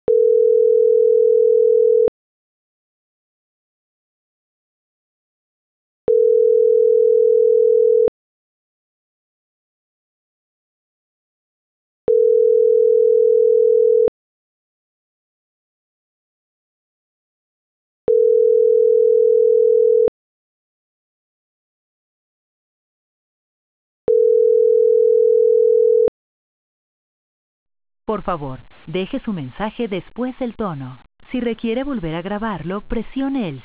Por favor, deje su mensaje después del tono. Si requiere volver a grabarlo, presione el